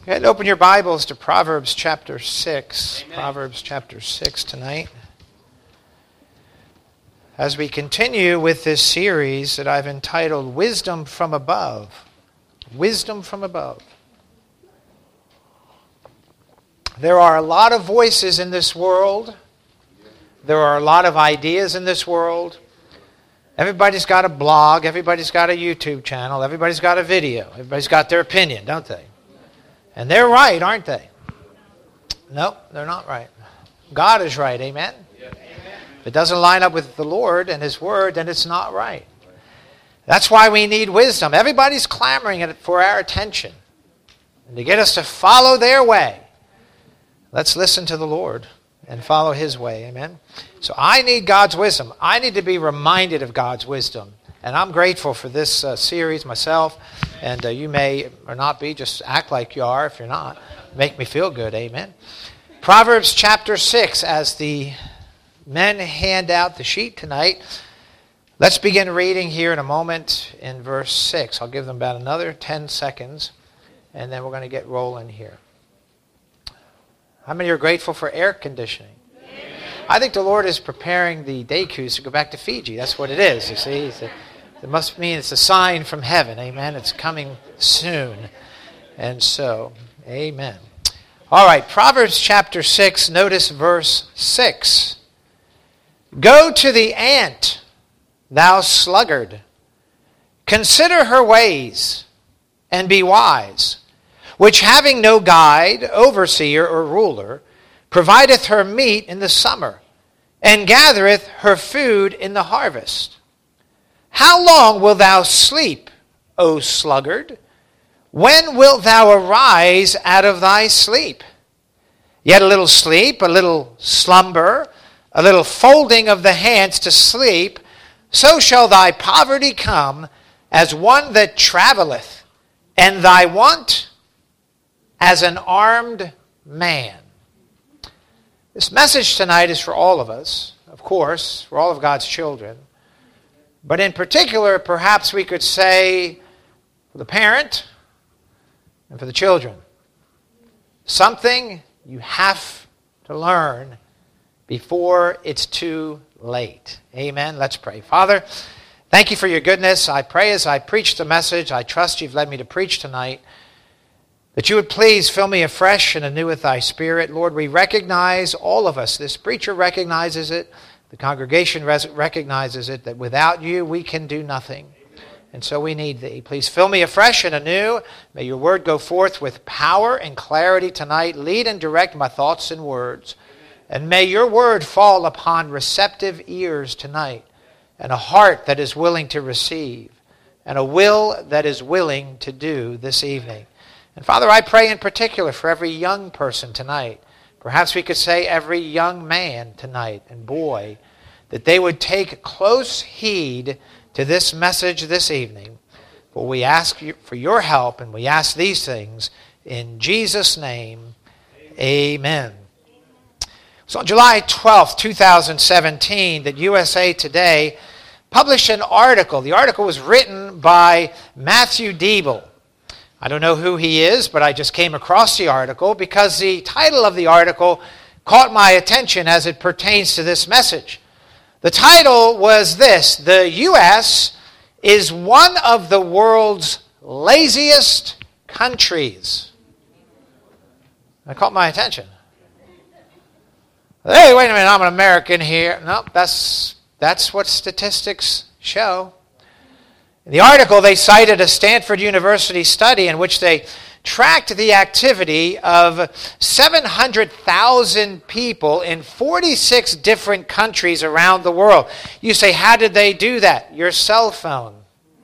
Go ahead and open your Bibles to Proverbs chapter 6. Amen. Proverbs chapter 6 tonight. As we continue with this series that I've entitled Wisdom from Above. Wisdom from Above. There are a lot of voices in this world. There are a lot of ideas in this world. Everybody's got a blog. Everybody's got a YouTube channel. Everybody's got a video. Everybody's got their opinion, don't they? And they're right, aren't they? No, they're not right. God is right, amen? If it doesn't line up with the Lord and His Word, then it's not right. That's why we need wisdom. Everybody's clamoring for our attention and to get us to follow their way. Let's listen to the Lord and follow His way, amen? So I need God's wisdom. I need to be reminded of God's wisdom. And I'm grateful for this series myself. And you may or not be. Just act like you are if you're not. Make me feel good. Amen. Proverbs chapter 6. As the men hand out the sheet tonight, let's begin reading here in a moment in verse 6. I'll give them about another 10 seconds. And then we're going to get rolling here. How many are grateful for air conditioning? I think the Lord is preparing the day cruise to go back to Fiji. That's what it is, you see. It must mean it's a sign from heaven. Amen. It's coming soon. And so, amen. All right, Proverbs chapter 6, notice verse 6. Go to the ant, thou sluggard. Consider her ways, and be wise, which having no guide, overseer, or ruler, provideth her meat in the summer, and gathereth her food in the harvest. How long wilt thou sleep, O sluggard? When wilt thou arise out of thy sleep? Yet a little sleep, a little slumber, a little folding of the hands to sleep, so shall thy poverty come as one that travelleth, and thy want as an armed man. This message tonight is for all of us, of course, for all of God's children. But in particular, perhaps we could say for the parent and for the children. Something you have to learn before it's too late. Amen. Let's pray. Father, thank you for your goodness. I pray as I preach the message, I trust you've led me to preach tonight, that you would please fill me afresh and anew with thy Spirit. Lord, we recognize, all of us, this preacher recognizes it, the congregation recognizes it, that without you we can do nothing. And so we need thee. Please fill me afresh and anew. May your word go forth with power and clarity tonight. Lead and direct my thoughts and words. And may your word fall upon receptive ears tonight, and a heart that is willing to receive, and a will that is willing to do this evening. And Father, I pray in particular for every young person tonight. Perhaps we could say every young man tonight and boy, that they would take close heed to this message this evening. For we ask you for your help, and we ask these things in Jesus' name. Amen. So on July 12th, 2017, that USA Today published an article. The article was written by Matthew Diebel. I don't know who he is, but I just came across the article because the title of the article caught my attention as it pertains to this message. The title was this: The U.S. is one of the world's laziest countries. That caught my attention. Hey, wait a minute, I'm an American here. No, that's what statistics show. In the article, they cited a Stanford University study in which they tracked the activity of 700,000 people in 46 different countries around the world. You say, how did they do that? Your cell phone.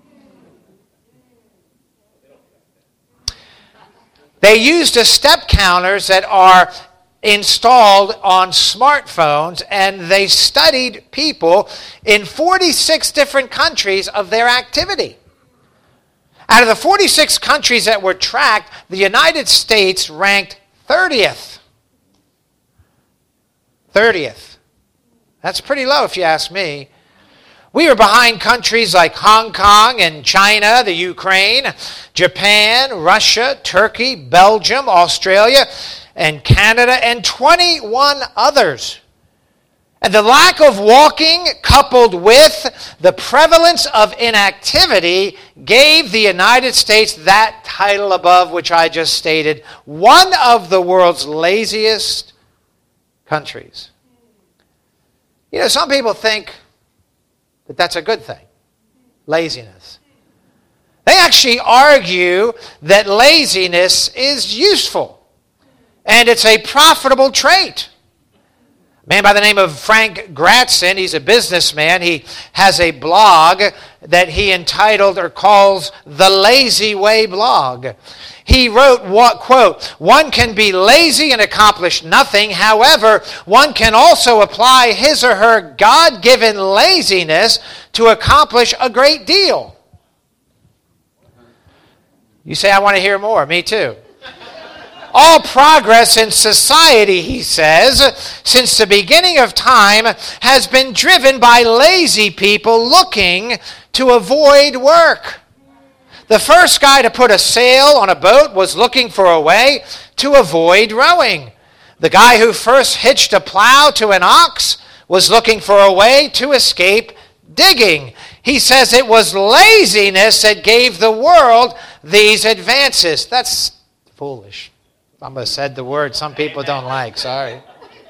They used a step counters that are installed on smartphones, and they studied people in 46 different countries of their activity. Out of the 46 countries that were tracked, the United States ranked 30th. 30th. That's pretty low if you ask me. We were behind countries like Hong Kong and China, the Ukraine, Japan, Russia, Turkey, Belgium, Australia, and Canada, and 21 others. And the lack of walking, coupled with the prevalence of inactivity, gave the United States that title above, which I just stated, one of the world's laziest countries. You know, some people think that that's a good thing, laziness. They actually argue that laziness is useful, and it's a profitable trait. A man by the name of Frank Gratson, he's a businessman. He has a blog that he entitled or calls The Lazy Way Blog. He wrote, quote, "One can be lazy and accomplish nothing. However, one can also apply his or her God-given laziness to accomplish a great deal." You say, I want to hear more. Me too. All progress in society, he says, since the beginning of time has been driven by lazy people looking to avoid work. The first guy to put a sail on a boat was looking for a way to avoid rowing. The guy who first hitched a plow to an ox was looking for a way to escape digging. He says it was laziness that gave the world these advances. That's foolish. I almost said the word some people don't like. Sorry.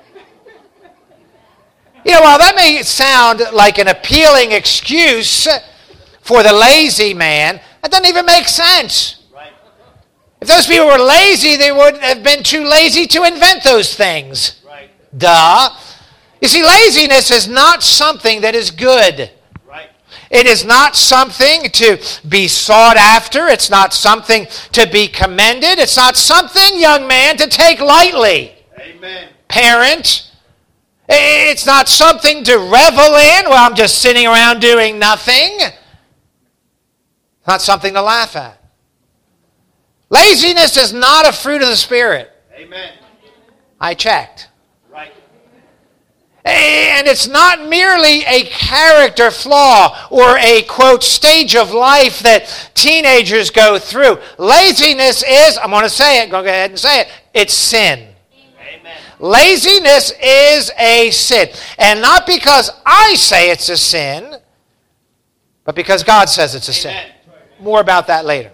You know, while that may sound like an appealing excuse for the lazy man, that doesn't even make sense. Right. If those people were lazy, they would have been too lazy to invent those things. Right. Duh. You see, laziness is not something that is good. It is not something to be sought after. It's not something to be commended. It's not something, young man, to take lightly. Amen. Parent, it's not something to revel in. Well, I'm just sitting around doing nothing. It's not something to laugh at. Laziness is not a fruit of the Spirit. Amen. I checked. And it's not merely a character flaw or a, quote, stage of life that teenagers go through. Laziness is, I'm going to say it, go ahead and say it, it's sin. Amen. Laziness is a sin. And not because I say it's a sin, but because God says it's a sin. More about that later.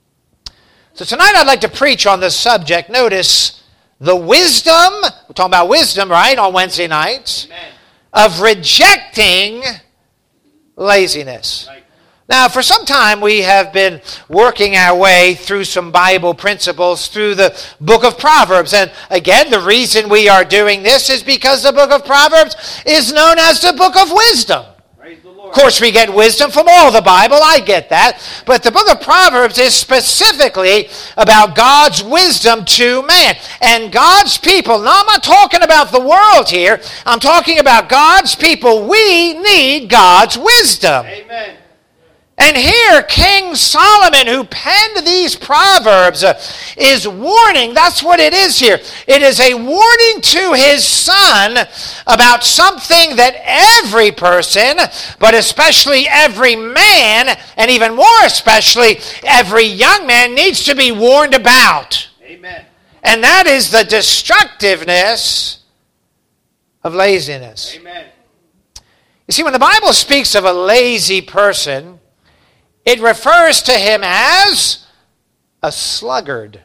So tonight I'd like to preach on this subject. Notice the wisdom, we're talking about wisdom, right, on Wednesday nights, Amen, of rejecting laziness. Right. Now, for some time, we have been working our way through some Bible principles through the book of Proverbs. And again, the reason we are doing this is because the book of Proverbs is known as the book of wisdom. Of course, we get wisdom from all the Bible. I get that. But the book of Proverbs is specifically about God's wisdom to man. And God's people, now I'm not talking about the world here. I'm talking about God's people. We need God's wisdom. Amen. And here, King Solomon, who penned these Proverbs, is warning. That's what it is here. It is a warning to his son about something that every person, but especially every man, and even more especially every young man, needs to be warned about. Amen. And that is the destructiveness of laziness. Amen. You see, when the Bible speaks of a lazy person, it refers to him as a sluggard.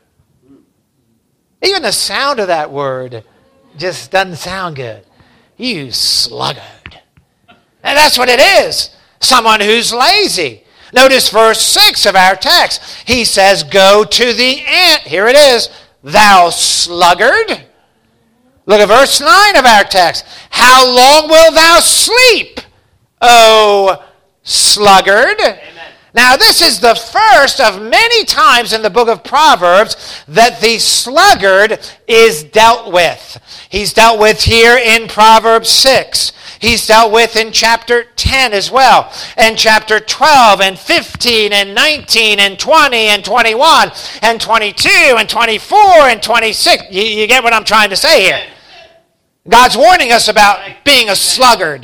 Even the sound of that word just doesn't sound good. You sluggard. And that's what it is. Someone who's lazy. Notice verse 6 of our text. He says, go to the ant. Here it is. Thou sluggard. Look at verse 9 of our text. How long will thou sleep, O sluggard? Amen. Now, this is the first of many times in the book of Proverbs that the sluggard is dealt with. He's dealt with here in Proverbs 6. He's dealt with in chapter 10 as well, and chapter 12 and 15 and 19 and 20 and 21 and 22 and 24 and 26. You get what I'm trying to say here. God's warning us about being a sluggard.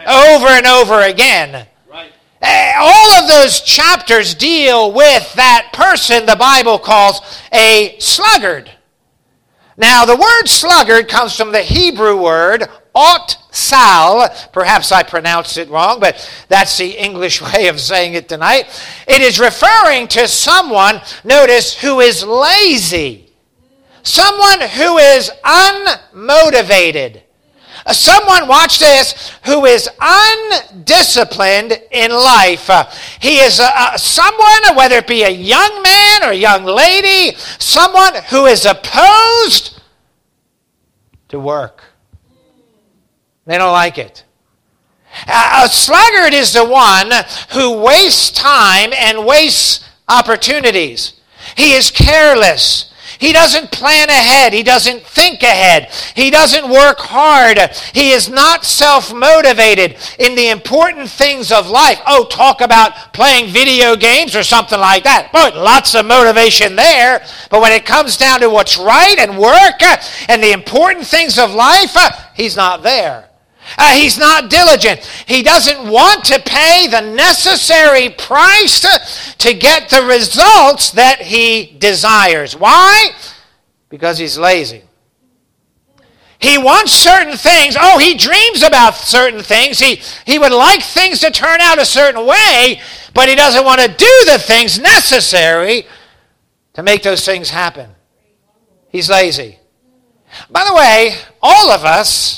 over and over again. All of those chapters deal with that person the Bible calls a sluggard. Now, the word sluggard comes from the Hebrew word otsal. Perhaps I pronounced it wrong, but that's the English way of saying it tonight. It is referring to someone, notice, who is lazy. Someone who is unmotivated. Someone, watch this, who is undisciplined in life. He is someone, whether it be a young man or a young lady, someone who is opposed to work. They don't like it. A sluggard is the one who wastes time and wastes opportunities. He is careless. He doesn't plan ahead. He doesn't think ahead. He doesn't work hard. He is not self-motivated in the important things of life. Oh, talk about playing video games or something like that. Boy, lots of motivation there. But when it comes down to what's right and work and the important things of life, he's not there. He's not diligent. He doesn't want to pay the necessary price to get the results that he desires. Why? Because he's lazy. He wants certain things. Oh, he dreams about certain things. He would like things to turn out a certain way, but he doesn't want to do the things necessary to make those things happen. He's lazy. By the way, all of us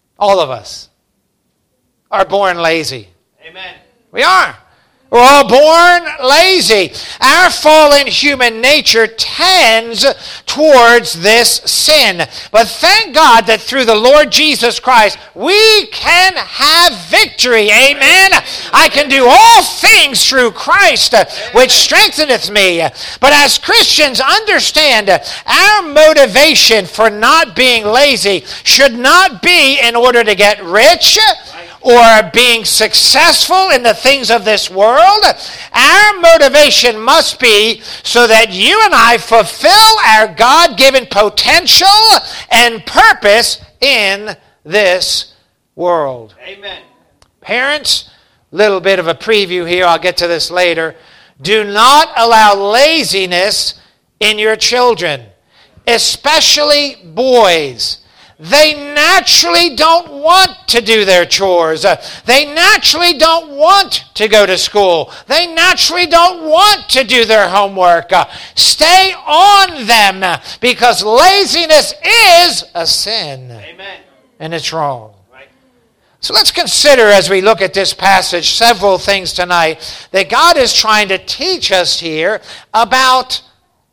are born lazy. Amen. We are. We're all born lazy. Our fallen human nature tends towards this sin. But thank God that through the Lord Jesus Christ, we can have victory. Amen. I can do all things through Christ, which strengtheneth me. But as Christians, understand our motivation for not being lazy should not be in order to get rich, or being successful in the things of this world. Our motivation must be so that you and I fulfill our God-given potential and purpose in this world. Amen. Parents, little bit of a preview here. I'll get to this later. Do not allow laziness in your children, especially boys. They naturally don't want to do their chores. They naturally don't want to go to school. They naturally don't want to do their homework. Stay on them, because laziness is a sin. Amen. And it's wrong. Right. So let's consider, as we look at this passage, several things tonight that God is trying to teach us here about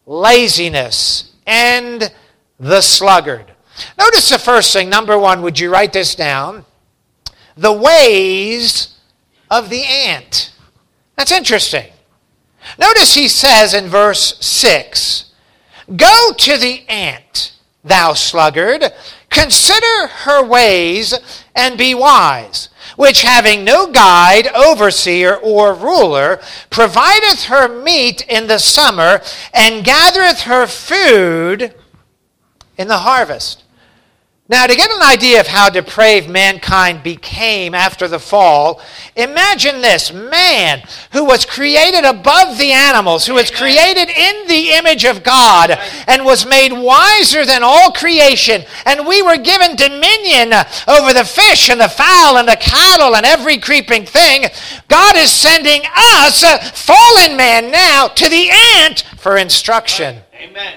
laziness and the sluggard. Notice the first thing, number one, would you write this down? The ways of the ant. That's interesting. Notice he says in verse 6, "Go to the ant, thou sluggard, consider her ways and be wise, which having no guide, overseer, or ruler, provideth her meat in the summer, and gathereth her food in the harvest." Now, to get an idea of how depraved mankind became after the fall, imagine this. Man, who was created above the animals, who was created in the image of God, and was made wiser than all creation, and we were given dominion over the fish and the fowl and the cattle and every creeping thing. God is sending us, fallen man now, to the ant for instruction. Amen.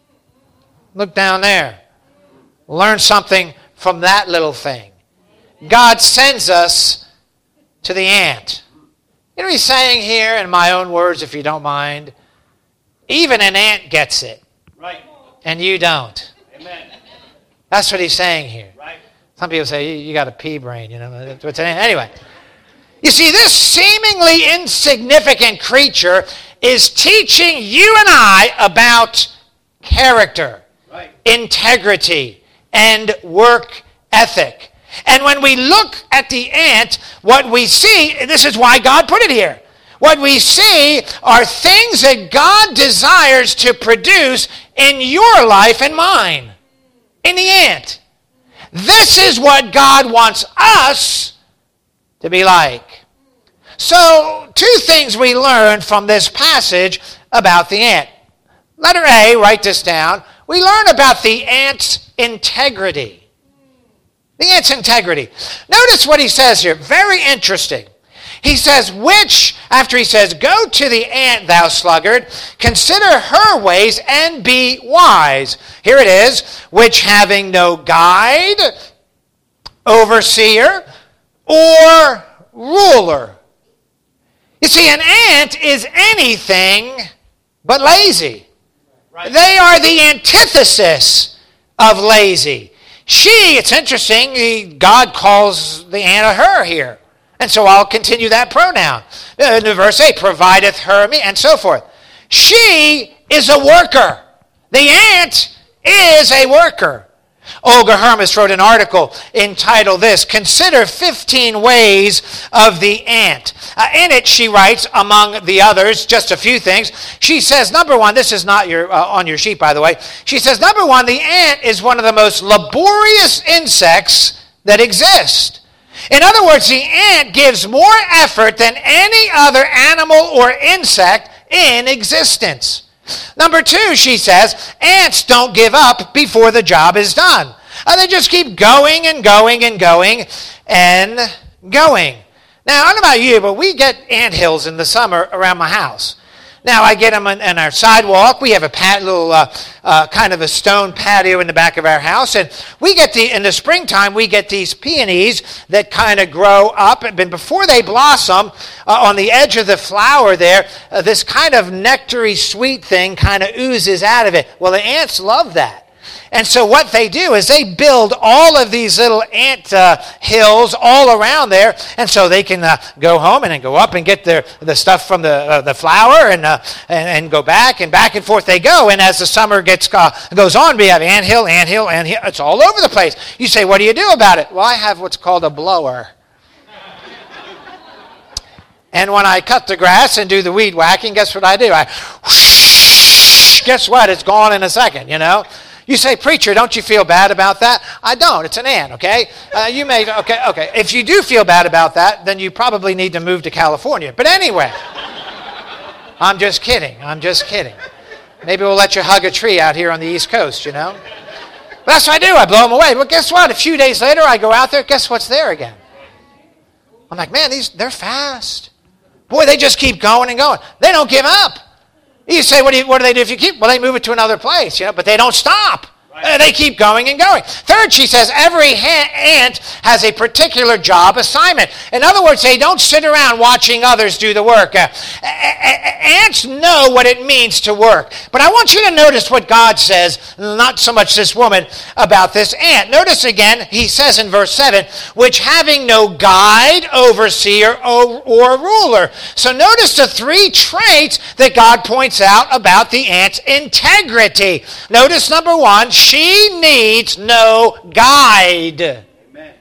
Look down there. Learn something from that little thing. God sends us to the ant. You know what he's saying here, in my own words, if you don't mind? Even an ant gets it. Right. And you don't. Amen. That's what he's saying here. Right. Some people say, you got a pea brain, you know. Anyway. You see, this seemingly insignificant creature is teaching you and I about character, Right. integrity, and work ethic. And when we look at the ant, what we see, this is why God put it here, what we see are things that God desires to produce in your life and mine, in the ant. This is what God wants us to be like. So, two things we learn from this passage about the ant. Letter A, write this down. We learn about the ant's integrity. The ant's integrity. Notice what he says here. Very interesting. He says, which, after he says, go to the ant, thou sluggard, consider her ways and be wise. Here it is, which having no guide, overseer, or ruler. You see, an ant is anything but lazy. Right. They are the antithesis of lazy. It's interesting, God calls the ant a her here. And so I'll continue that pronoun. In verse 8, provideth her me, and so forth. She is a worker. The ant is a worker. Olga Hermes wrote an article entitled this, Consider 15 Ways of the Ant. In it, she writes, among the others, just a few things. She says, number one, this is not on your sheet, by the way. She says, number one, the ant is one of the most laborious insects that exist. In other words, the ant gives more effort than any other animal or insect in existence. Number two, she says, ants don't give up before the job is done. They just keep going and going and going and going. Now, I don't know about you, but we get anthills in the summer around my house. Now, I get them on our sidewalk. We have a little kind of a stone patio in the back of our house. And we get in the springtime, we get these peonies that kind of grow up. And before they blossom, on the edge of the flower there, this kind of nectary sweet thing kind of oozes out of it. Well, the ants love that. And so what they do is they build all of these little ant hills all around there, and so they can go home and then go up and get the stuff from the flower and go back and forth they go. And as the summer goes on, we have anthill. It's all over the place. You say, what do you do about it? Well, I have what's called a blower. And when I cut the grass and do the weed whacking, guess what I do? Guess what? It's gone in a second, you know. You say, preacher, don't you feel bad about that? I don't. It's an ant, okay? Okay. If you do feel bad about that, then you probably need to move to California. But anyway, I'm just kidding. Maybe we'll let you hug a tree out here on the East Coast, you know? But that's what I do. I blow them away. But guess what? A few days later, I go out there. Guess what's there again? I'm like, man, they're fast. Boy, they just keep going and going. They don't give up. You say, what do they do if you keep? Well, they move it to another place, you know, but they don't stop. Right. They keep going and going. Third, she says, every ant has a particular job assignment. In other words, they don't sit around watching others do the work. Ants know what it means to work. But I want you to notice what God says, not so much this woman, about this ant. Notice again, he says in verse 7, which having no guide, overseer, or ruler. So notice the three traits that God points out about the ant's integrity. Notice number one, she needs no guide. Amen.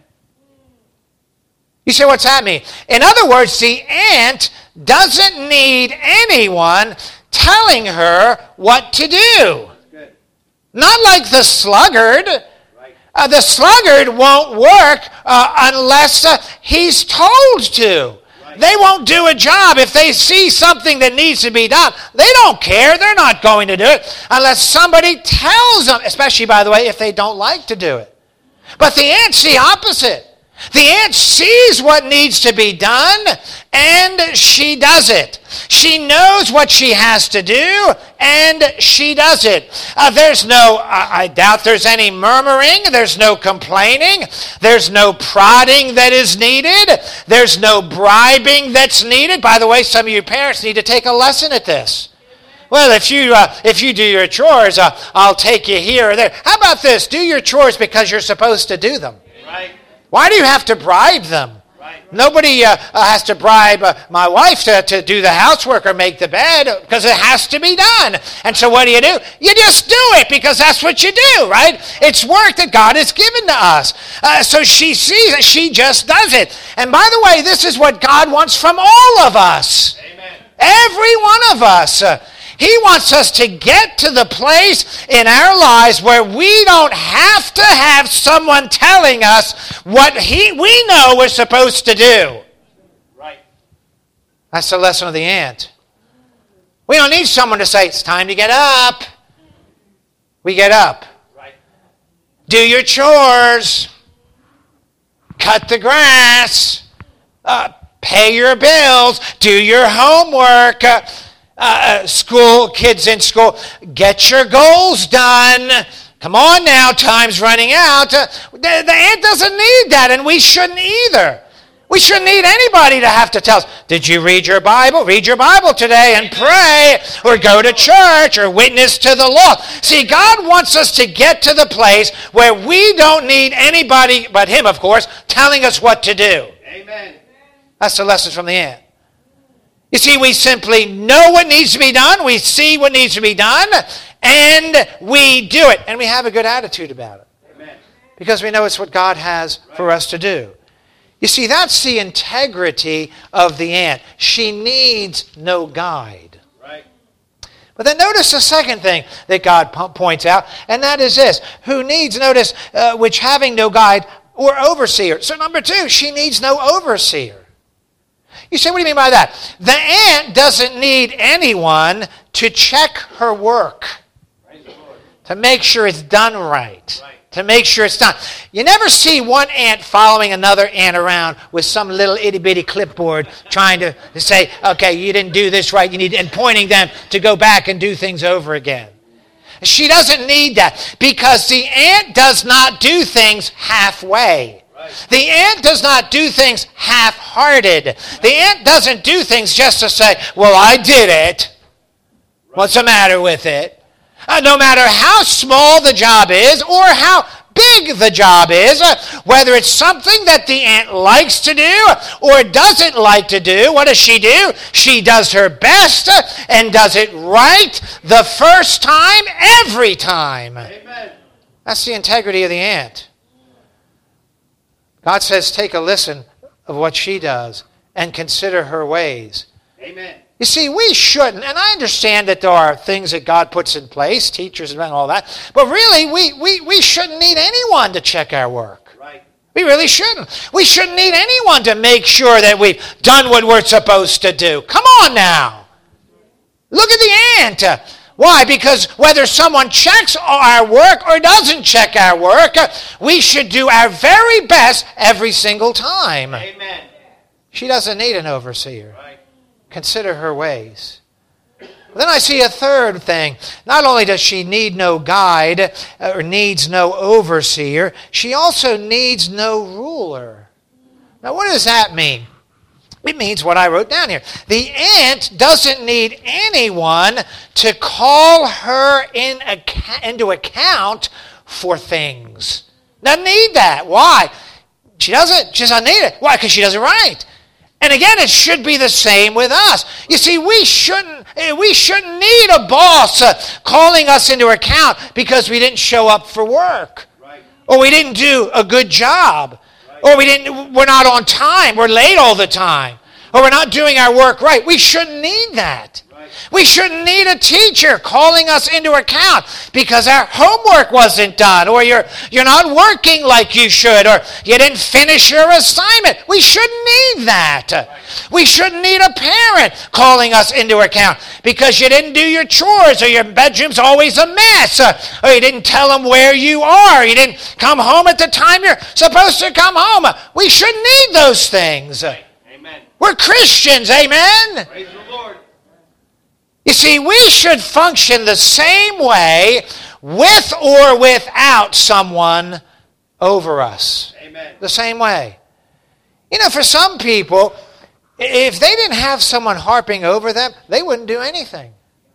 You say, what's that mean? In other words, the ant doesn't need anyone telling her what to do. Not like the sluggard. Right. The sluggard won't work unless he's told to. They won't do a job if they see something that needs to be done. They don't care. They're not going to do it unless somebody tells them, especially, by the way, if they don't like to do it. But the ant's the opposite. The ant sees what needs to be done, and she does it. She knows what she has to do, and she does it. I doubt there's any murmuring. There's no complaining. There's no prodding that is needed. There's no bribing that's needed. By the way, some of you parents need to take a lesson at this. Well, if you do your chores, I'll take you here or there. How about this? Do your chores because you're supposed to do them. Right. Why do you have to bribe them? Right. Nobody has to bribe my wife to do the housework or make the bed because it has to be done. And so what do? You just do it because that's what you do, right? It's work that God has given to us. So she sees it. She just does it. And by the way, this is what God wants from all of us. Amen. Every one of us. He wants us to get to the place in our lives where we don't have to have someone telling us what we know we're supposed to do. That's the lesson of the ant. We don't need someone to say, it's time to get up. We get up. Right. Do your chores. Cut the grass. Pay your bills. Do your homework. School, kids in school. Get your goals done. Come on now, time's running out. The ant doesn't need that, and we shouldn't either. We shouldn't need anybody to have to tell us, did you read your Bible? Read your Bible today and pray, or go to church, or witness to the Lord. See, God wants us to get to the place where we don't need anybody but Him, of course, telling us what to do. Amen. That's the lesson from the ant. You see, we simply know what needs to be done, we see what needs to be done, and we do it. And we have a good attitude about it. Amen. Because we know it's what God has for us to do. You see, that's the integrity of the ant. She needs no guide. Right. But then notice the second thing that God points out, and that is this. Who needs, notice, which having no guide or overseer. So number two, she needs no overseer. You say, what do you mean by that? The ant doesn't need anyone to check her work, to make sure it's done right, to make sure it's done. You never see one ant following another ant around with some little itty-bitty clipboard trying to say, okay, you didn't do this right, and pointing them to go back and do things over again. She doesn't need that because the ant does not do things halfway. The ant does not do things half-hearted. The ant doesn't do things just to say, well, I did it. What's the matter with it? No matter how small the job is or how big the job is, whether it's something that the ant likes to do or doesn't like to do, what does? She does her best and does it right the first time, every time. Amen. That's the integrity of the ant. God says, take a listen of what she does and consider her ways. Amen. You see, we shouldn't, and I understand that there are things that God puts in place, teachers and all that, but really, we shouldn't need anyone to check our work. Right. We really shouldn't. We shouldn't need anyone to make sure that we've done what we're supposed to do. Come on now. Look at the ant. Why? Because whether someone checks our work or doesn't check our work, we should do our very best every single time. Amen. She doesn't need an overseer. Right. Consider her ways. Then I see a third thing. Not only does she need no guide or needs no overseer, she also needs no ruler. Now what does that mean? It means what I wrote down here. The ant doesn't need anyone to call her into account for things. Doesn't need that. Why? She doesn't need it. Why? Because she does it right. And again, it should be the same with us. You see, we shouldn't need a boss calling us into account because we didn't show up for work. Right. Or we didn't do a good job. Or we're not on time, we're late all the time. Or we're not doing our work right. We shouldn't need that. We shouldn't need a teacher calling us into account because our homework wasn't done, or you're not working like you should, or you didn't finish your assignment. We shouldn't need that. We shouldn't need a parent calling us into account because you didn't do your chores, or your bedroom's always a mess, or you didn't tell them where you are, you didn't come home at the time you're supposed to come home. We shouldn't need those things. Amen. We're Christians, amen? Praise the Lord. You see, we should function the same way with or without someone over us. Amen. The same way. You know, for some people, if they didn't have someone harping over them, they wouldn't do anything.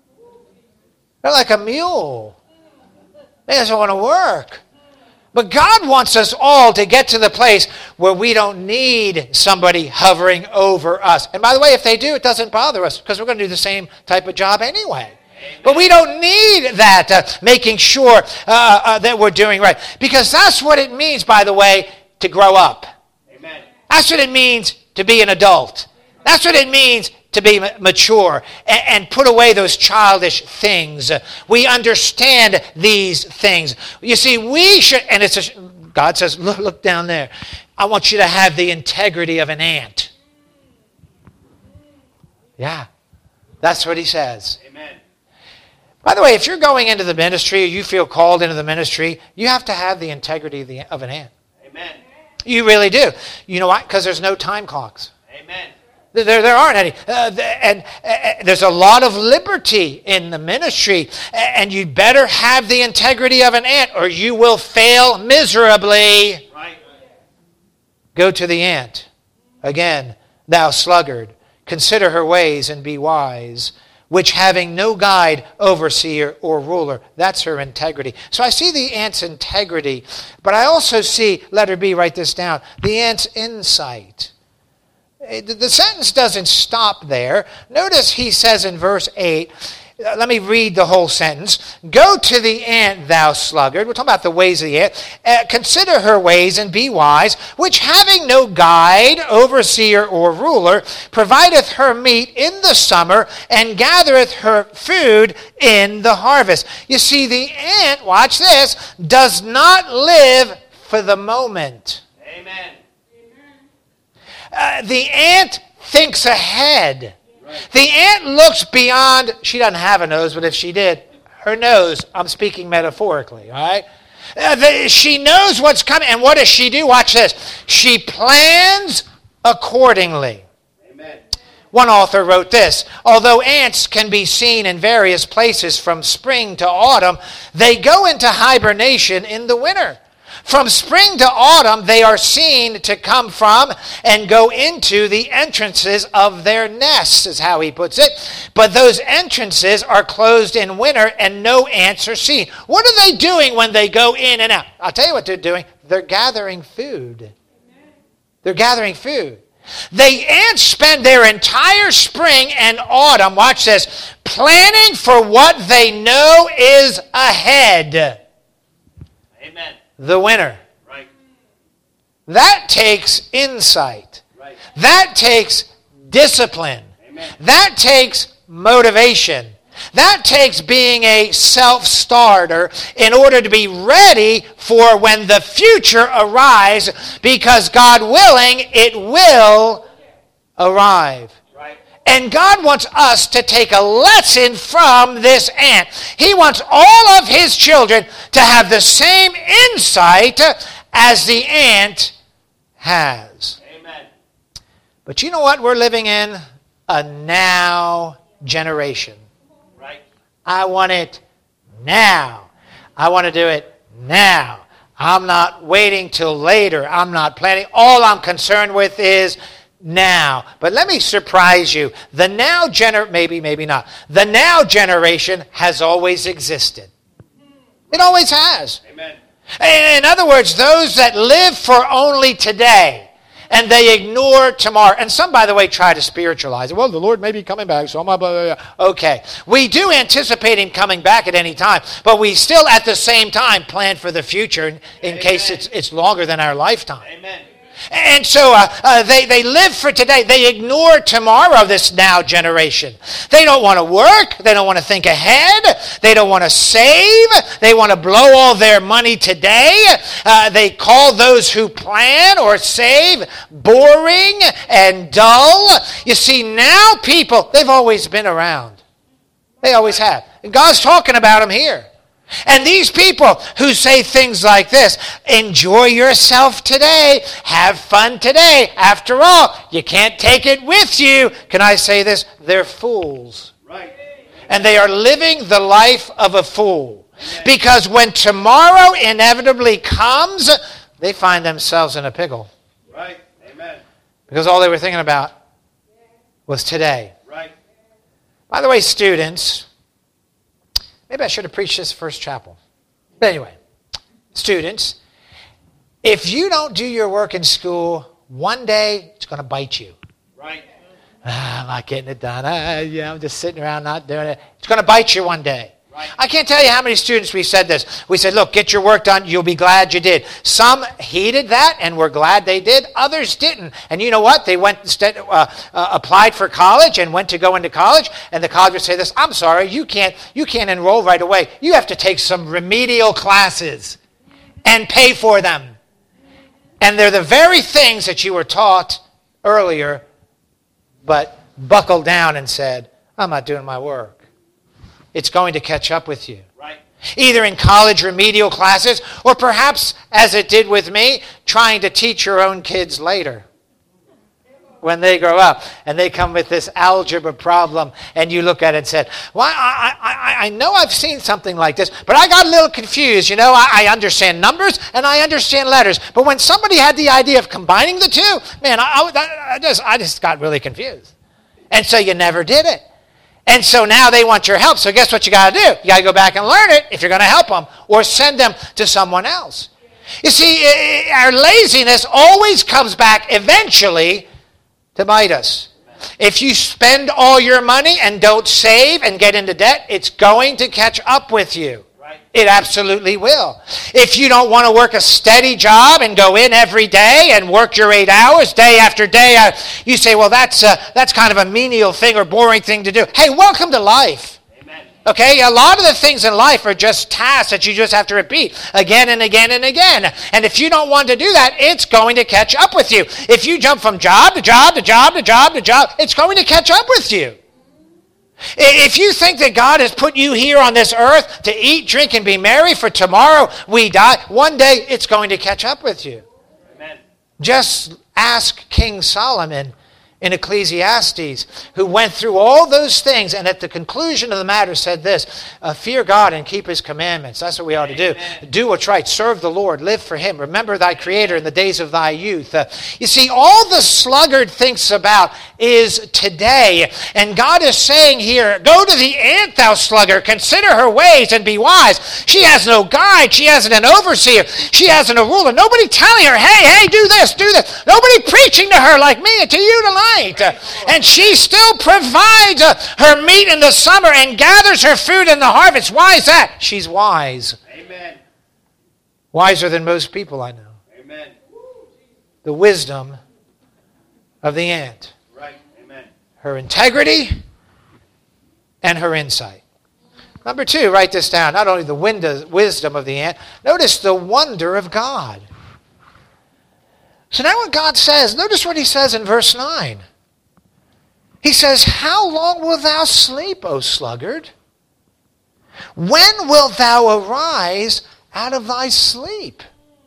They're like a mule. They just want to work. But God wants us all to get to the place where we don't need somebody hovering over us. And by the way, if they do, it doesn't bother us because we're going to do the same type of job anyway. Amen. But we don't need that, making sure that we're doing right. Because that's what it means, by the way, to grow up. Amen. That's what it means to be an adult. That's what it means to be mature and put away those childish things. We understand these things. You see, we should, and God says, look down there. I want you to have the integrity of an ant. Yeah. That's what he says. Amen. By the way, if you're going into the ministry or you feel called into the ministry, you have to have the integrity of an ant. Amen. You really do. You know why? Because there's no time clocks. Amen. There aren't any. And there's a lot of liberty in the ministry. And you better have the integrity of an ant or you will fail miserably. Right. Go to the ant. Again, thou sluggard, consider her ways and be wise, which having no guide, overseer, or ruler. That's her integrity. So I see the ant's integrity, but I also see, letter B, write this down, the ant's insight. The sentence doesn't stop there. Notice he says in verse 8, let me read the whole sentence. Go to the ant, thou sluggard. We're talking about the ways of the ant. Consider her ways and be wise, which having no guide, overseer, or ruler, provideth her meat in the summer and gathereth her food in the harvest. You see, the ant, watch this, does not live for the moment. Amen. The ant thinks ahead. Right. The ant looks beyond. She doesn't have a nose, but if she did, her nose, I'm speaking metaphorically, all right? She knows what's coming. And what does she do? Watch this. She plans accordingly. Amen. One author wrote this, although ants can be seen in various places from spring to autumn, they go into hibernation in the winter. From spring to autumn, they are seen to come from and go into the entrances of their nests, is how he puts it. But those entrances are closed in winter and no ants are seen. What are they doing when they go in and out? I'll tell you what they're doing. They're gathering food. They're gathering food. The ants spend their entire spring and autumn, watch this, planning for what they know is ahead. Amen. The winter. Right. That takes insight. Right. That takes discipline. Amen. That takes motivation. That takes being a self-starter in order to be ready for when the future arrives, because God willing, it will arrive. And God wants us to take a lesson from this ant. He wants all of his children to have the same insight as the ant has. Amen. But you know what? We're living in a now generation. Right. I want it now. I want to do it now. I'm not waiting till later. I'm not planning. All I'm concerned with is now. But let me surprise you. The now maybe not. The now generation has always existed. It always has. Amen. In other words, those that live for only today and they ignore tomorrow. And some, by the way, try to spiritualize it. Well, the Lord may be coming back, so I'm blah, blah, blah. Okay. We do anticipate him coming back at any time, but we still at the same time plan for the future in case it's longer than our lifetime. Amen. And so they live for today. They ignore tomorrow, this now generation. They don't want to work. They don't want to think ahead. They don't want to save. They want to blow all their money today. They call those who plan or save boring and dull. You see, now people, they've always been around. They always have. And God's talking about them here. And these people who say things like this, enjoy yourself today, have fun today. After all, you can't take it with you. Can I say this? They're fools. Right. And they are living the life of a fool. Because when tomorrow inevitably comes, they find themselves in a pickle. Right. Amen. Because all they were thinking about was today. Right. By the way, students, maybe I should have preached this first chapel. But anyway, students, if you don't do your work in school, one day it's going to bite you. Right. I'm not getting it done. I'm just sitting around not doing it. It's going to bite you one day. Right. I can't tell you how many students we said this. We said, look, get your work done. You'll be glad you did. Some heeded that and were glad they did. Others didn't. And you know what? They went instead, applied for college and went to go into college. And the college would say this, I'm sorry, you can't enroll right away. You have to take some remedial classes and pay for them. And they're the very things that you were taught earlier, but buckled down and said, I'm not doing my work. It's going to catch up with you. Right. Either in college remedial classes, or perhaps, as it did with me, trying to teach your own kids later. When they grow up and they come with this algebra problem and you look at it and said, well, I know I've seen something like this, but I got a little confused. You know, I understand numbers and I understand letters. But when somebody had the idea of combining the two, man, I just got really confused. And so you never did it. And so now they want your help. So guess what you got to do? You got to go back and learn it if you're going to help them, or send them to someone else. You see, our laziness always comes back eventually to bite us. If you spend all your money and don't save and get into debt, it's going to catch up with you. Right. It absolutely will. If you don't want to work a steady job and go in every day and work your 8 hours day after day, you say, well, that's kind of a menial thing or boring thing to do. Hey, welcome to life. Okay, a lot of the things in life are just tasks that you just have to repeat again and again and again. And if you don't want to do that, it's going to catch up with you. If you jump from job to job to job to job to job, it's going to catch up with you. If you think that God has put you here on this earth to eat, drink, and be merry, for tomorrow we die, one day it's going to catch up with you. Amen. Just ask King Solomon in Ecclesiastes, who went through all those things and at the conclusion of the matter said this, fear God and keep his commandments. That's what we ought to do. Amen. Do what's right. Serve the Lord. Live for him. Remember thy Creator in the days of thy youth. You see, all the sluggard thinks about is today. And God is saying here, go to the ant, thou sluggard. Consider her ways and be wise. She has no guide. She hasn't an overseer. She hasn't a ruler. Nobody telling her, hey, do this, do this. Nobody preaching to her like me and to you tonight. And she still provides her meat in the summer and gathers her food in the harvest. Why is that? She's wise. Amen. Wiser than most people I know. Amen. The wisdom of the ant. Right. Amen. Her integrity and her insight. Number 2, write this down. Not only the wisdom of the ant, notice the wonder of God. So now what God says, notice what he says in verse 9. He says, how long wilt thou sleep, O sluggard? When wilt thou arise out of thy sleep?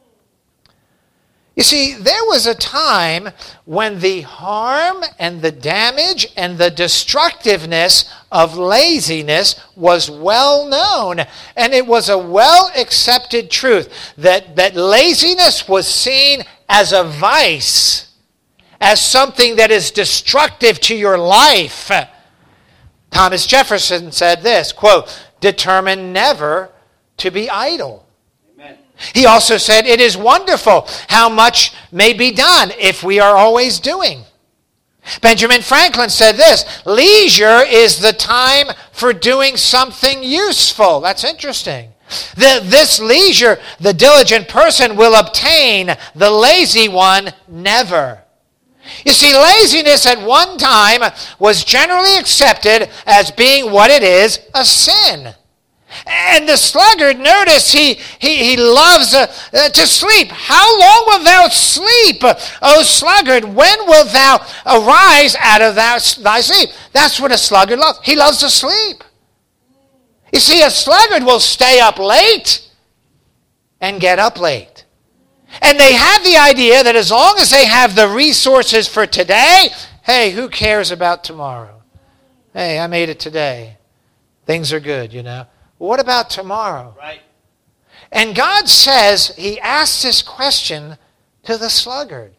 You see, there was a time when the harm and the damage and the destructiveness of laziness was well known. And it was a well accepted truth that laziness was seen as a vice, as something that is destructive to your life. Thomas Jefferson said this, quote, determine never to be idle. Amen. He also said, it is wonderful how much may be done if we are always doing. Benjamin Franklin said this, leisure is the time for doing something useful. That's interesting. This leisure, the diligent person will obtain, the lazy one never. You see, laziness at one time was generally accepted as being what it is, a sin. And the sluggard, notice, he loves to sleep. How long wilt thou sleep, O sluggard? When wilt thou arise out of thy sleep? That's what a sluggard loves. He loves to sleep. You see, a sluggard will stay up late and get up late. And they have the idea that as long as they have the resources for today, hey, who cares about tomorrow? Hey, I made it today. Things are good, you know. What about tomorrow? Right. And God says, he asks this question to the sluggard.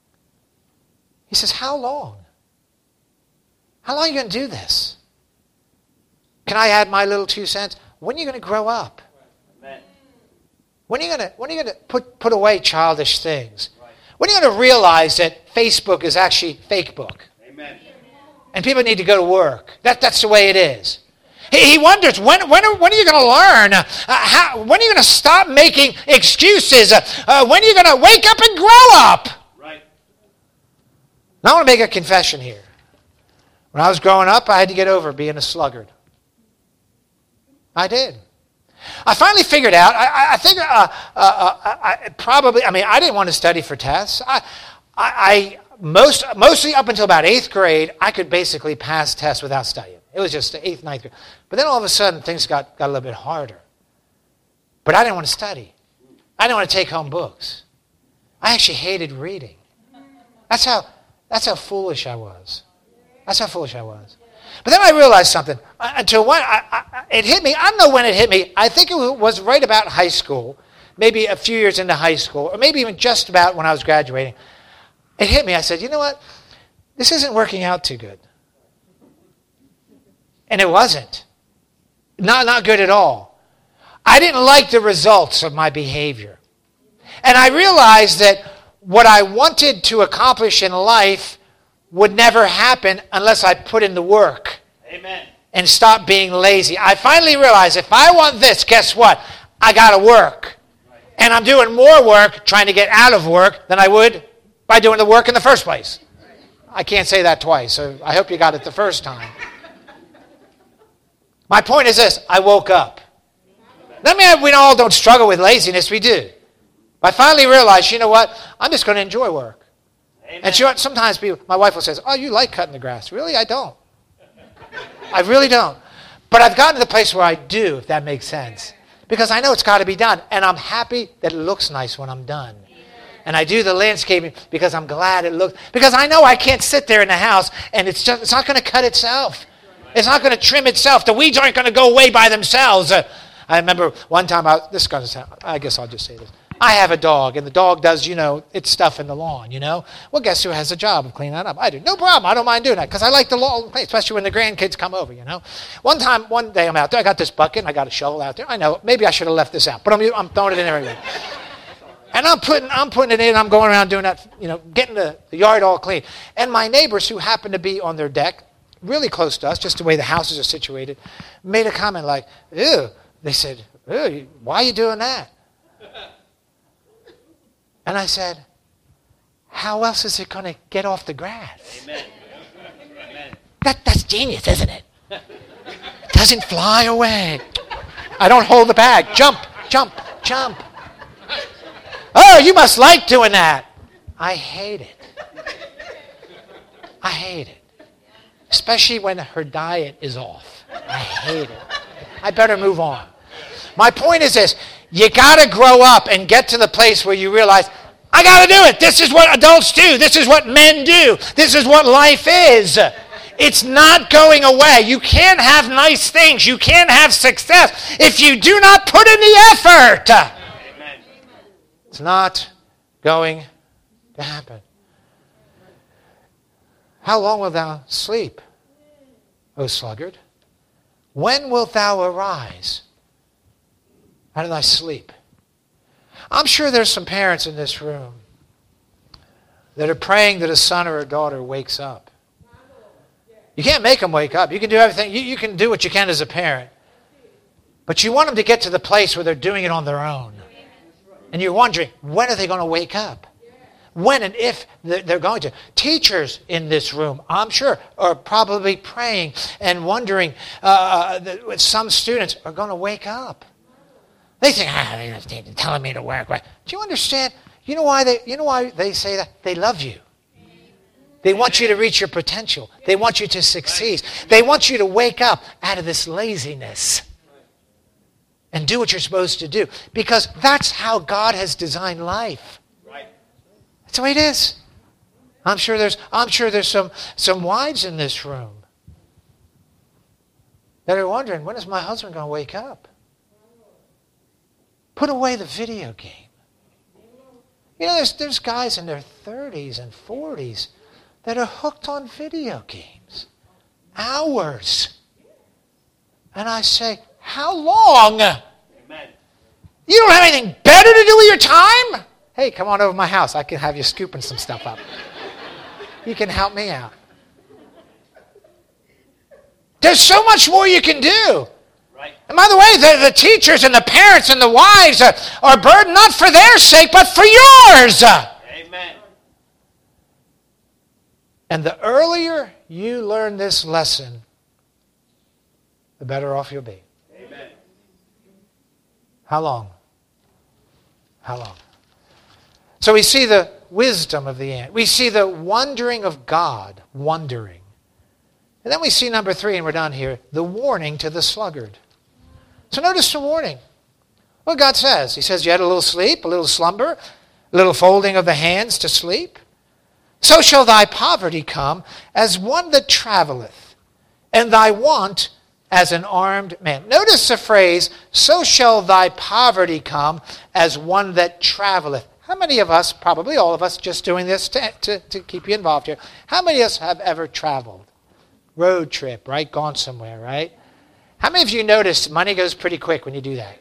He says, how long? How long are you going to do this? Can I add my little 2 cents? When are you going to grow up? Amen. When are you going to put away childish things? Right. When are you going to realize that Facebook is actually fake book? Amen. And people need to go to work. That's the way it is. He wonders, when are you going to learn? When are you going to stop making excuses? When are you going to wake up and grow up? Right. Now I want to make a confession here. When I was growing up, I had to get over being a sluggard. I did. I finally figured out, I didn't want to study for tests. mostly up until about 8th grade, I could basically pass tests without studying. It was just 8th, 9th grade. But then all of a sudden, things got a little bit harder. But I didn't want to study. I didn't want to take home books. I actually hated reading. That's how foolish I was. That's how foolish I was. But then I realized something. It hit me. I don't know when it hit me. I think it was right about high school, maybe a few years into high school, or maybe even just about when I was graduating. It hit me. I said, you know what? This isn't working out too good. And it wasn't. Not good at all. I didn't like the results of my behavior. And I realized that what I wanted to accomplish in life would never happen unless I put in the work. Amen. And stop being lazy. I finally realized if I want this, guess what? I got to work. And I'm doing more work trying to get out of work than I would by doing the work in the first place. I can't say that twice, so I hope you got it the first time. My point is this. I woke up. That means we all don't struggle with laziness. We do. I finally realized, you know what? I'm just going to enjoy work. Amen. And sometimes my wife will say, oh, you like cutting the grass. Really? I don't. I really don't. But I've gotten to the place where I do, if that makes sense. Because I know it's got to be done. And I'm happy that it looks nice when I'm done. And I do the landscaping because I'm glad it looks. Because I know I can't sit there in the house and it's not going to cut itself. It's not going to trim itself. The weeds aren't going to go away by themselves. I remember one time, I guess I'll just say this. I have a dog, and the dog does, its stuff in the lawn, Well, guess who has the job of cleaning that up? I do. No problem. I don't mind doing that because I like the lawn, especially when the grandkids come over, One day I'm out there. I got this bucket, and I got a shovel out there. I know, maybe I should have left this out, but I'm throwing it in everywhere. And I'm putting it in. I'm going around doing that, getting the yard all clean. And my neighbors who happen to be on their deck, really close to us, just the way the houses are situated, made a comment like, ew. They said, ew, why are you doing that? And I said, how else is it going to get off the grass? Amen. Amen. That's genius, isn't it? It doesn't fly away. I don't hold the bag. Jump, jump, jump. Oh, you must like doing that. I hate it. I hate it. Especially when her diet is off. I hate it. I better move on. My point is this. You got to grow up and get to the place where you realize, I got to do it. This is what adults do. This is what men do. This is what life is. It's not going away. You can't have nice things. You can't have success if you do not put in the effort. Amen. It's not going to happen. How long wilt thou sleep, O sluggard? When wilt thou arise out of thy sleep? I'm sure there's some parents in this room that are praying that a son or a daughter wakes up. You can't make them wake up. You can do everything. You can do what you can as a parent. But you want them to get to the place where they're doing it on their own. And you're wondering, when are they going to wake up? When and if they're going to. Teachers in this room, I'm sure, are probably praying and wondering that some students are going to wake up. They think, they're telling me to work. Right? Do you understand? You know why they say that? They love you. They want you to reach your potential. They want you to succeed. They want you to wake up out of this laziness and do what you're supposed to do. Because that's how God has designed life. That's the way it is. I'm sure there's some wives in this room that are wondering, when is my husband going to wake up? Put away the video game. There's guys in their 30s and 40s that are hooked on video games. Hours. And I say, how long? Amen. You don't have anything better to do with your time? Hey, come on over to my house. I can have you scooping some stuff up. You can help me out. There's so much more you can do. Right. And by the way, the teachers and the parents and the wives are burdened not for their sake, but for yours. Amen. And the earlier you learn this lesson, the better off you'll be. Amen. How long? How long? So we see the wisdom of the ant. We see the wondering of God, wondering. And then we see number 3, and we're done here, the warning to the sluggard. So notice the warning. What God says. He says, you had a little sleep, a little slumber, a little folding of the hands to sleep. So shall thy poverty come as one that traveleth, and thy want as an armed man. Notice the phrase, so shall thy poverty come as one that traveleth. How many of us, probably all of us, just doing this to keep you involved here, how many of us have ever traveled? Road trip, right? Gone somewhere, right? How many of you notice money goes pretty quick when you do that?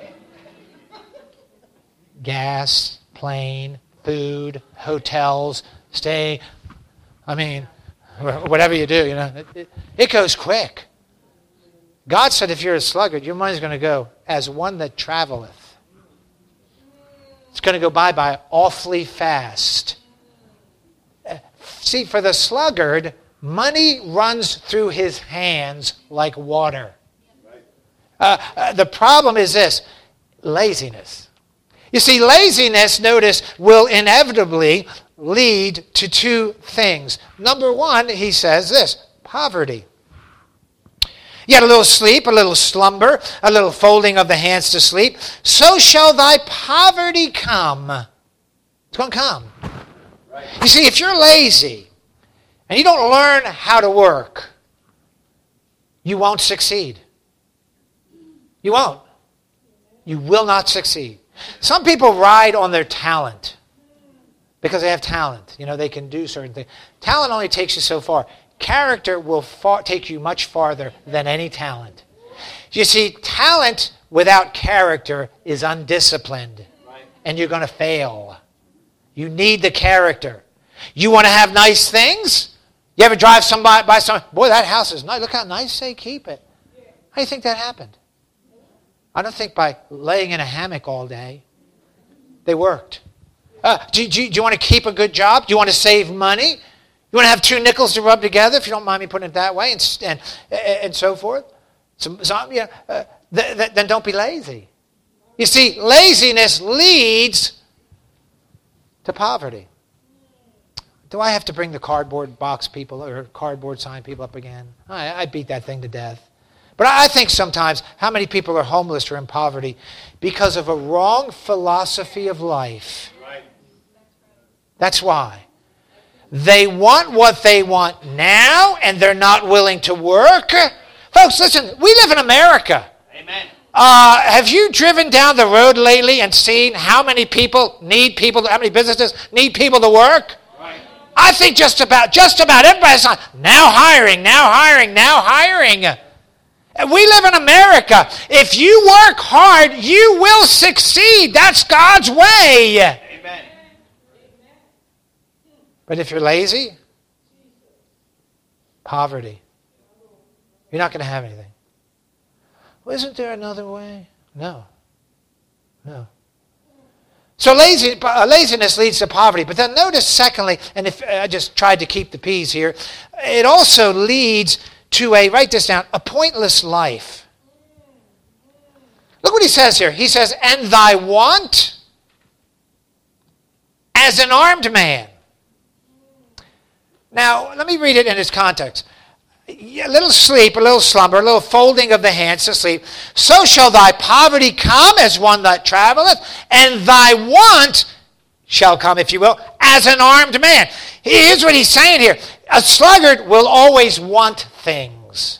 Gas, plane, food, hotels, stay. I mean, whatever you do, it goes quick. God said if you're a sluggard, your money's going to go as one that traveleth. It's going to go by awfully fast. See, for the sluggard, money runs through his hands like water. The problem is this, laziness. You see, laziness, notice, will inevitably lead to 2 things. Number 1, he says this, poverty. You had a little sleep, a little slumber, a little folding of the hands to sleep. So shall thy poverty come. It's going to come. Right. You see, if you're lazy and you don't learn how to work, you won't succeed. You won't. You will not succeed. Some people ride on their talent because they have talent. They can do certain things. Talent only takes you so far. Character will take you much farther than any talent. You see, talent without character is undisciplined, and you're going to fail. You need the character. You want to have nice things? You ever drive somebody by some? Boy, that house is nice. Look how nice they keep it. How do you think that happened? I don't think by laying in a hammock all day. They worked. Do you want to keep a good job? Do you want to save money? You want to have 2 nickels to rub together, if you don't mind me putting it that way, and so forth? Then don't be lazy. You see, laziness leads to poverty. Do I have to bring the cardboard box people or cardboard sign people up again? I beat that thing to death. But I think sometimes how many people are homeless or in poverty because of a wrong philosophy of life. That's why. They want what they want now, and they're not willing to work. Folks, listen, we live in America. Amen. Have you driven down the road lately and seen how many people need people, how many businesses need people to work? Right. I think just about everybody's on, now hiring. We live in America. If you work hard, you will succeed. That's God's way. Amen. But if you're lazy, poverty. You're not going to have anything. Well, isn't there another way? No. So laziness leads to poverty. But then notice, secondly, and if I just tried to keep the P's here, it also leads to write this down, a pointless life. Look what he says here. He says, and thy want as an armed man. Now, let me read it in its context. A little sleep, a little slumber, a little folding of the hands to sleep. So shall thy poverty come as one that traveleth, and thy want shall come, if you will, as an armed man. Here's what he's saying here. A sluggard will always want things,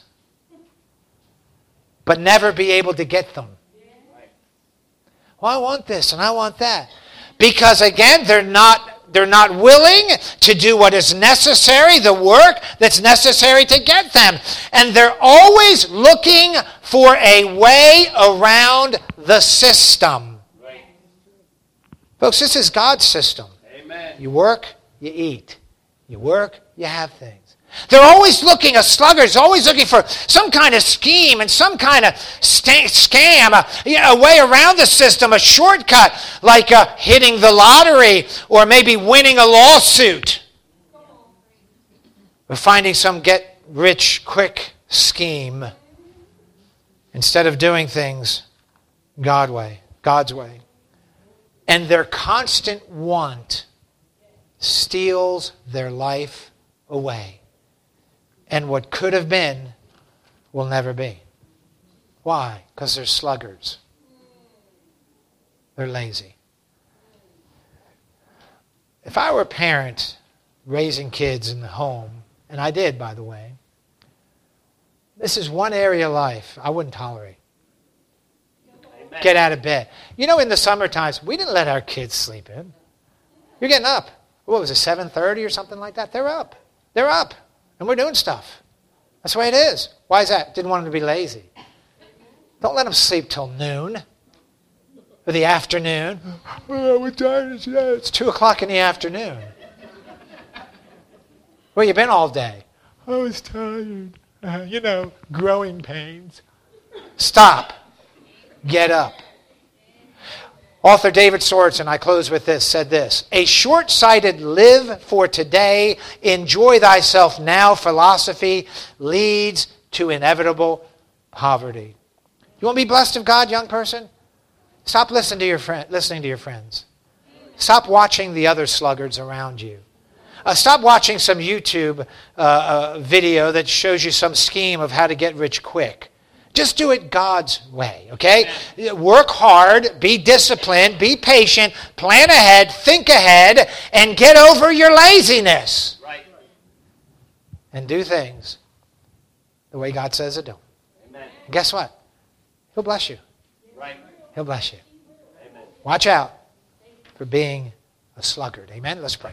but never be able to get them. Well, I want this and I want that. Because again, they're not willing to do what is necessary, the work that's necessary to get them. And they're always looking for a way around the system. Right. Folks, this is God's system. Amen. You work, you eat. You work, you have things. They're always looking, a sluggard is always looking for some kind of scheme and some kind of scam, a way around the system, a shortcut, like hitting the lottery or maybe winning a lawsuit. Or finding some get-rich-quick scheme instead of doing things God's way. And their constant want steals their life away. And what could have been will never be. Why? Because they're sluggards. They're lazy. If I were a parent raising kids in the home, and I did, by the way, this is one area of life I wouldn't tolerate. Amen. Get out of bed. You know, in the summer times, we didn't let our kids sleep in. You're getting up. What was it, 7:30 or something like that? They're up. They're up. And we're doing stuff. That's the way it is. Why is that? Didn't want them to be lazy. Don't let them sleep till noon or the afternoon. Oh, what time is it? It's 2 o'clock in the afternoon. Where you been all day? I was tired. Growing pains. Stop. Get up. Author David Sorensen, I close with this, said this: a short-sighted live for today, enjoy thyself now philosophy leads to inevitable poverty. You want to be blessed of God, young person? Stop listening to your friends. Stop watching the other sluggards around you. Stop watching some YouTube video that shows you some scheme of how to get rich quick. Just do it God's way, okay? Work hard, be disciplined, be patient, plan ahead, think ahead, and get over your laziness. Right. And do things the way God says to do. Amen. And guess what? He'll bless you. Right. He'll bless you. Amen. Watch out for being a sluggard. Amen? Let's pray.